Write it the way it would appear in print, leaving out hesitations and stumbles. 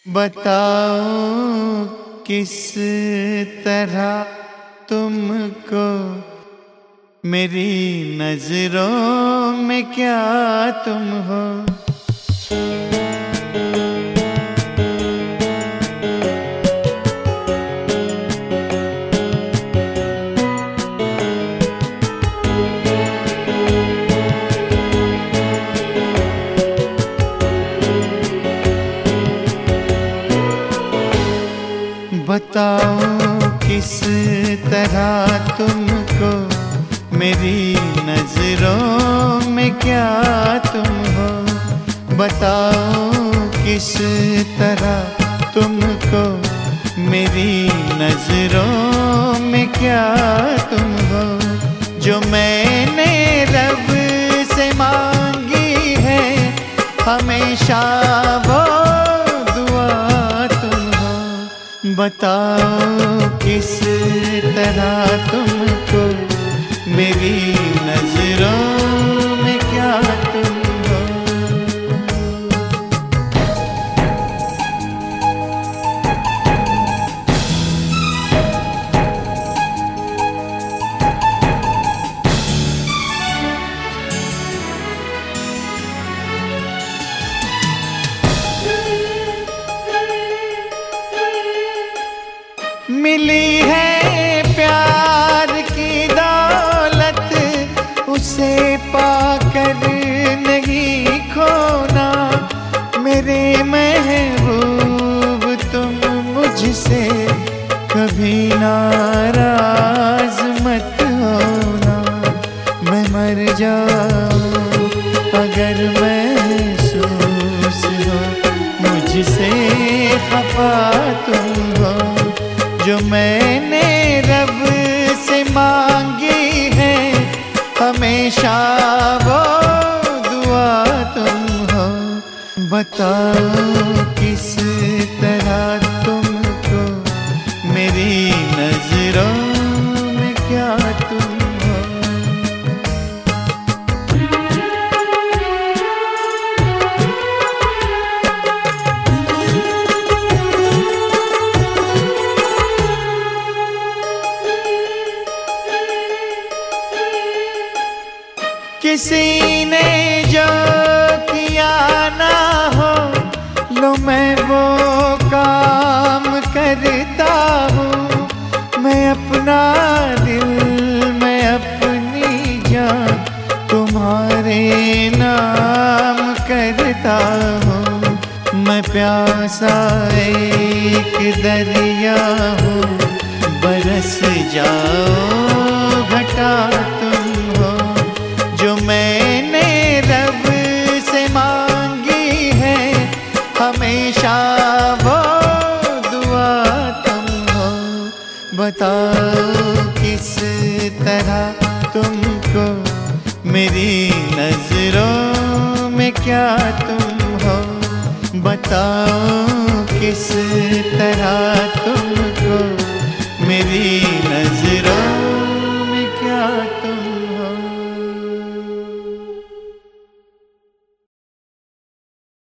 बताओ किस तरह तुमको मेरी नजरों में क्या तुम हो। बताओ किस तरह तुमको मेरी नजरों में क्या तुम हो। बताओ किस तरह तुमको मेरी नजरों में क्या तुम हो। जो मैंने रब से मांगी है हमेशा वो बताओ किस तरह तुमको मेरी नजरों में क्या तुम हो। मिली है प्यार की दौलत उसे पाकर नहीं खोना। मेरे महबूब तुम मुझसे कभी नाराज मत होना। मैं मर जाऊं अगर महसूस हो मुझसे खफा तुम हो। जो मैंने रब से मांगी है हमेशा वो दुआ तुम हो। बताओ किस तरह तुमको मेरी नजरों में क्या तुम हो। किसी ने जो किया ना हो लो मैं वो काम करता हूँ। मैं अपना दिल मैं अपनी जान तुम्हारे नाम करता हूँ। मैं प्यासा एक दरिया हूँ बरस जाओ घटा तुम हो। जो मैंने रब से मांगी है हमेशा वो दुआ तुम हो। बताओ किस तरह तुमको मेरी नजरों में क्या तुम हो। बताओ किस तरह